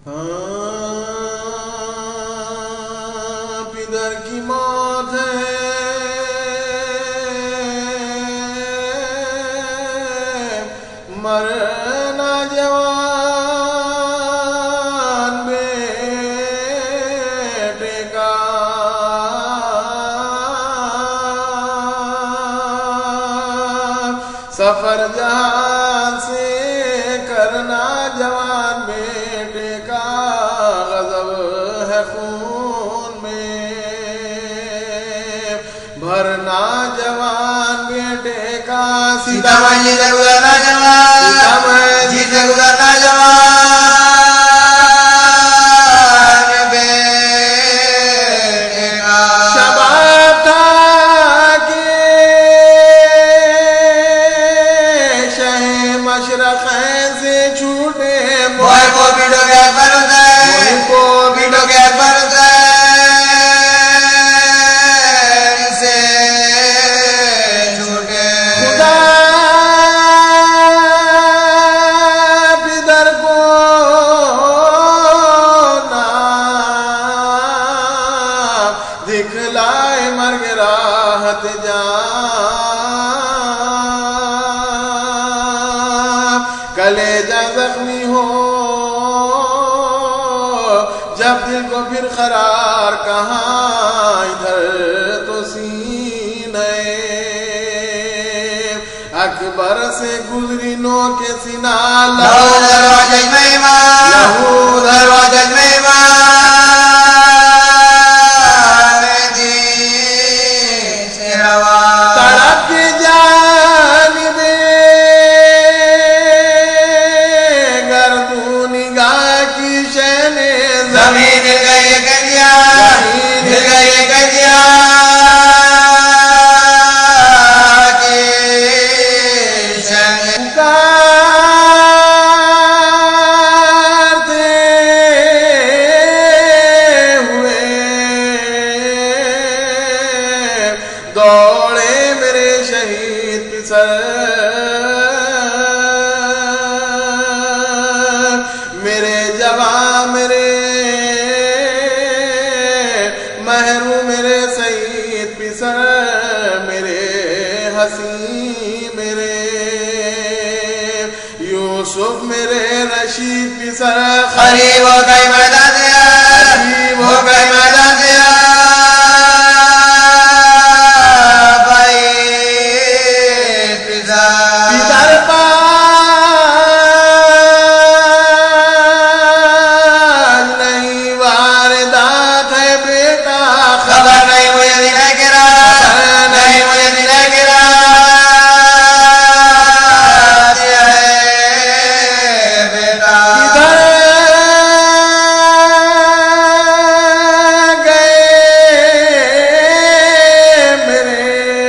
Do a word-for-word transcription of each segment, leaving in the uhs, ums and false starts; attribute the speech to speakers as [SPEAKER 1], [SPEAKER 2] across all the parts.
[SPEAKER 1] پدر کی موت ہے مرنا جوان بیٹے کا سفر جہاں سے کرنا جوان بیٹے کا غضب ہے خون میں بھرنا جوان بیٹے کا
[SPEAKER 2] سیتا مجھے سے گزرنا جوان
[SPEAKER 1] سیتا
[SPEAKER 2] جی سے گزرنا جوان بیٹے کا
[SPEAKER 1] شباب تھا کہ شہ مشرقین سے چھوٹے
[SPEAKER 2] بوئے کو بیٹو کے پر سے
[SPEAKER 1] بوئے کو
[SPEAKER 2] بیٹو کے پر سے سے چھوٹے
[SPEAKER 1] خدا پدر کو نہ دکھلائے مرگ راحت جان کلیجہ زخمی ہو جب دل کو پھر قرار کہاں ادھر تو سینے اکبر سے گزری نو کے سینہ
[SPEAKER 2] لہو دروازہ میمان
[SPEAKER 1] لہو
[SPEAKER 2] دروازہ میمان جی سے روا
[SPEAKER 1] تڑپ کے جانب گردوں نگاہ کی شین
[SPEAKER 2] زمین ہل گئی گدیا ہل گئی گدیا کی شن
[SPEAKER 1] پکارتے ہوئے دوڑے میرے شہید پسر میرے جوان میرے محرو میرے سعید پسر میرے حسین میرے یوسف میرے رشید پسر
[SPEAKER 2] قریب ہو گئی میدان دیا
[SPEAKER 1] قریب
[SPEAKER 2] ہو گئی میدان دیا بھائی پزا
[SPEAKER 1] پدر پاس نہیں واردات ہے بیٹا
[SPEAKER 2] خبر نہیں مجھے دن گرا نہیں مجھے دن گرا دیا ہے بیٹا
[SPEAKER 1] کدھر گئے میرے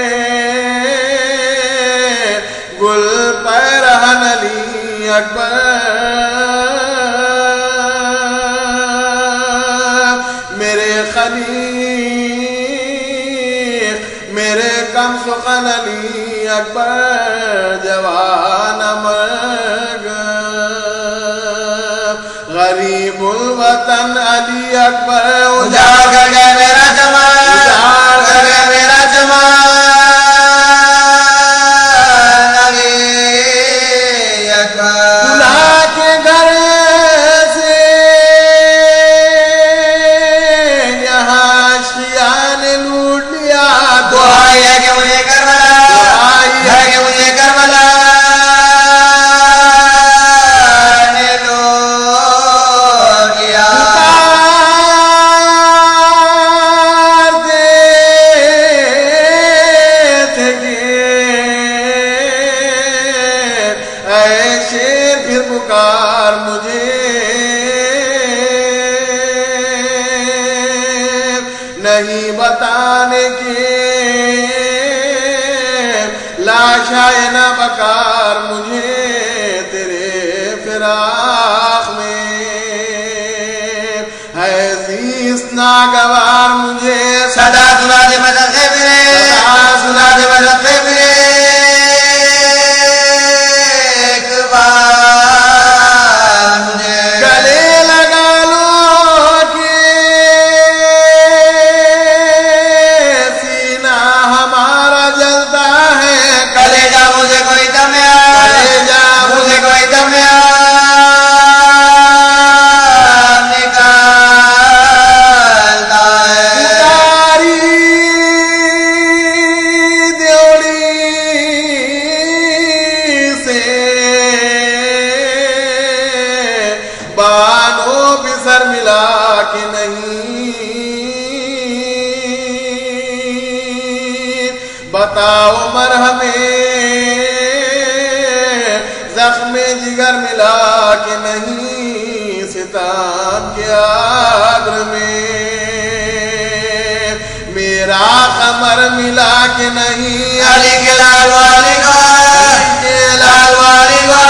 [SPEAKER 1] گل پیرہن علی اکبر میرے خلیق میرے کم سخن علی اکبر جوان مرگ غریب الوطن علی اکبر
[SPEAKER 2] اجاڑ کر گئے میرا جمال
[SPEAKER 1] اجاڑ
[SPEAKER 2] کر گئے میرا جمال علی اکبر
[SPEAKER 1] خدا کے گھر سے یہاں اشقیاء نے لوٹ لیا
[SPEAKER 2] دعائی ہے کہ مجھے کربلا
[SPEAKER 1] دعائی
[SPEAKER 2] ہے کہ مجھے کربلا نے لو کیا
[SPEAKER 1] پکارتے تھے کہ اے شیر پھر پکار مجھے نہیں بتانے کے لاشائے نہ بکار مجھے تیرے فراق میں ہے عزیز ناگوار مجھے
[SPEAKER 2] صدا سنا دے مدد میرے
[SPEAKER 1] صدا
[SPEAKER 2] سنا دے مدد میرے ایک بار مجھے
[SPEAKER 1] گلے لگا بتاؤ مرہمیں زخم جگر ملا کہ نہیں ستم کے آگر میں میرا خمر ملا کہ نہیں
[SPEAKER 2] علی کے لال والی کا
[SPEAKER 1] علی کے لال والی کا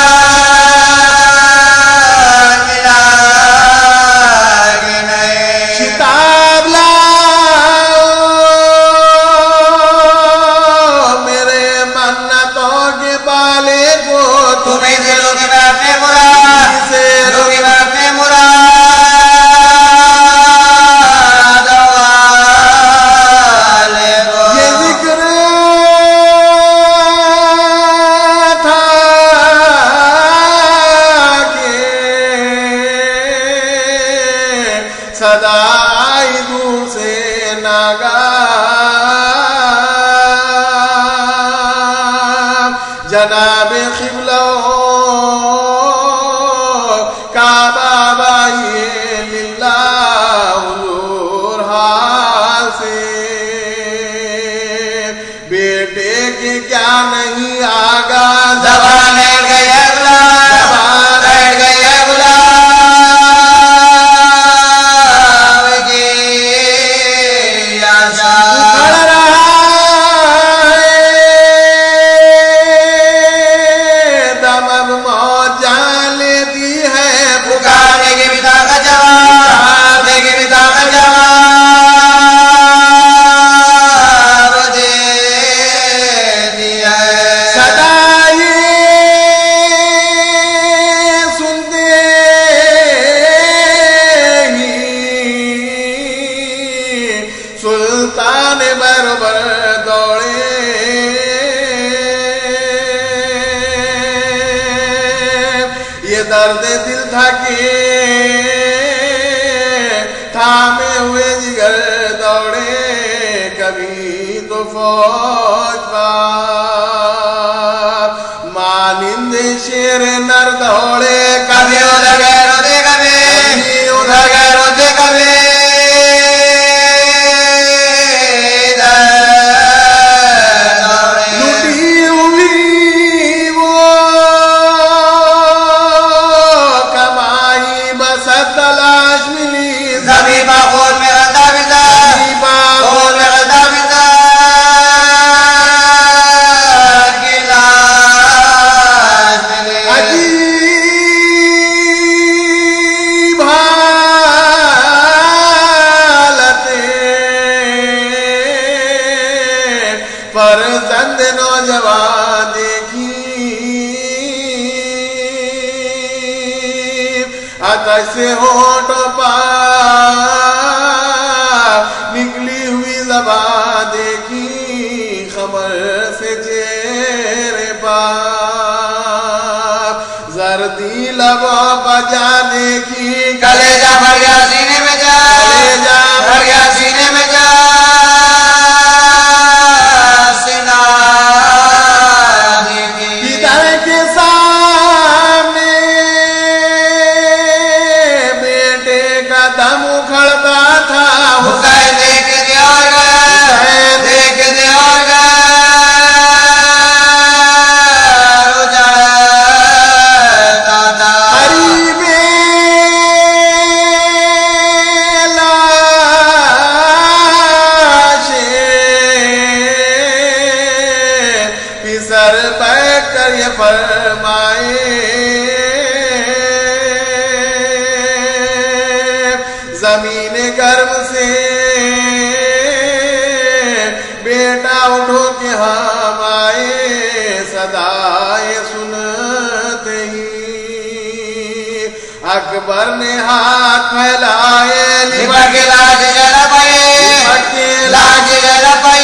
[SPEAKER 2] ملا کہ نہیں
[SPEAKER 1] شتاب لاؤ میرے منتوں کے بالے کو
[SPEAKER 2] تمہیں دلوں کے میں اپنے مراد
[SPEAKER 1] سے
[SPEAKER 2] دلوں کے میں اپنے مراد والے کو
[SPEAKER 1] یہ ذکر تھا کہ صدا آئی دور سے ناگہان جناب قبلہ کعبہ بائیے للہ حضور حال سے بیٹے کے کیا نہیں آگا
[SPEAKER 2] زبان بیٹھ گئی ہے غلام بیٹھ گئی ہے غلام کی آشا
[SPEAKER 1] پڑ رہا ہے دم اب موت جان لیتی ہے
[SPEAKER 2] پکارنے کی بھی طاقت جواب کی بھی طاقت جواب دے دیا ہے
[SPEAKER 1] صدائے سنتے ہی سلطان بربر دوڑے یہ درد دل تھا کہ تھامے ہوئے جگر دوڑے کبھی تو فوج پار مانند شیر نر دوڑے
[SPEAKER 2] کبھی
[SPEAKER 1] کبھی
[SPEAKER 2] ادھر گئے روتے کبھی ادھر گئے روتے کبھی ادھر دوڑے
[SPEAKER 1] لٹی ہوئی وہ کمائی بس تلاش ملی
[SPEAKER 2] زمین با خون میں غلطہ بزا خون میں غلطہ بزا کی لاش ملی
[SPEAKER 1] عجیب حالتیں فرزند نوجوان دیکھی آتش سے ہونٹوں پار نکلی ہوئی زبان دیکھی خمر سے چہرے پار زردی لبوں پر جا دیکھی
[SPEAKER 2] کلیجہ بھر گیا سینے میں جا
[SPEAKER 1] کلیجہ
[SPEAKER 2] بھر گیا سینے میں جا سینہ دیکھی
[SPEAKER 1] پیتر کے سامنے بیٹے کا دم اکھڑتا تھا
[SPEAKER 2] حسین دیکھ دیا گیا
[SPEAKER 1] حسین
[SPEAKER 2] دیکھ دیا گیا رجعتا تھا
[SPEAKER 1] قریب لاشیں پسر بیٹھ کر یہ فرمائے زمین گرم سے بیٹا اٹھو کہ ہم آئے صدائے سنتے ہی اکبر نے ہاتھ پھیلائے
[SPEAKER 2] لپٹ کے لاش جلا پائے
[SPEAKER 1] لپٹ کے
[SPEAKER 2] لاش جلا پائے